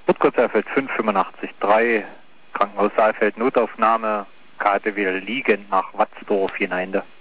Rutgers Saalfeld 585-3, Krankenhaus Saalfeld, Notaufnahme, Karte wieder liegend nach Watzdorf hinein.